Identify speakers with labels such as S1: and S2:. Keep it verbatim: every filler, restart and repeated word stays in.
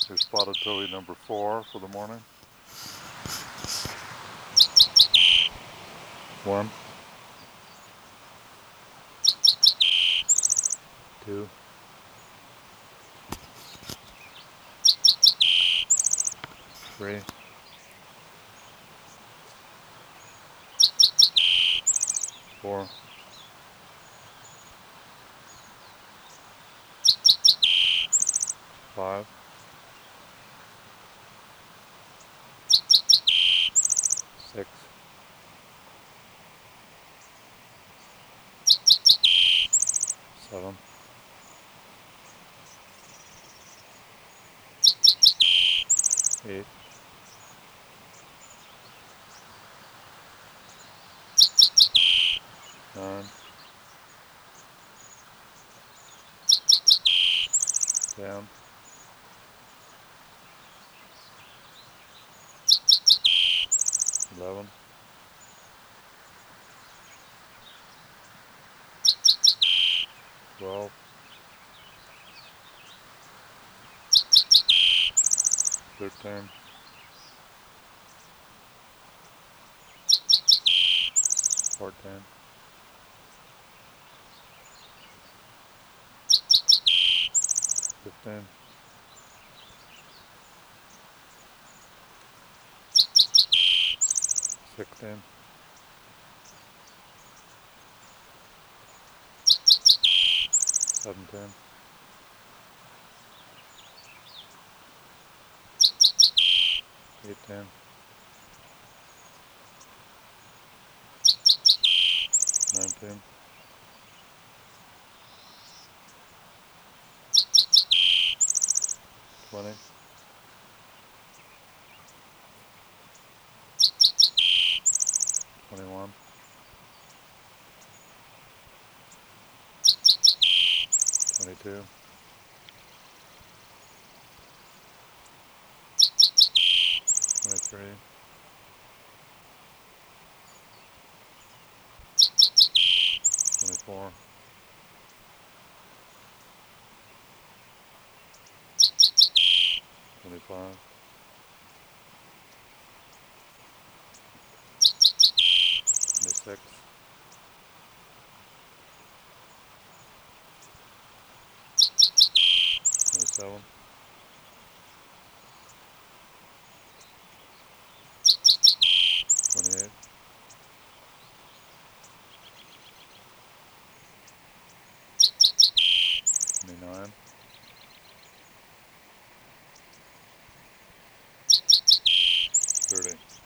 S1: Here's spotted towhee number four for the morning. One, two, three, four, five, six, seven, eight, nine, ten, eleven, twelve, thirteen, fourteen, fifteen, sixteen, seventeen, eighteen, nineteen, twenty, twenty-one, twenty-two, twenty-three, twenty-four, twenty-five, twenty-six, twenty-seven,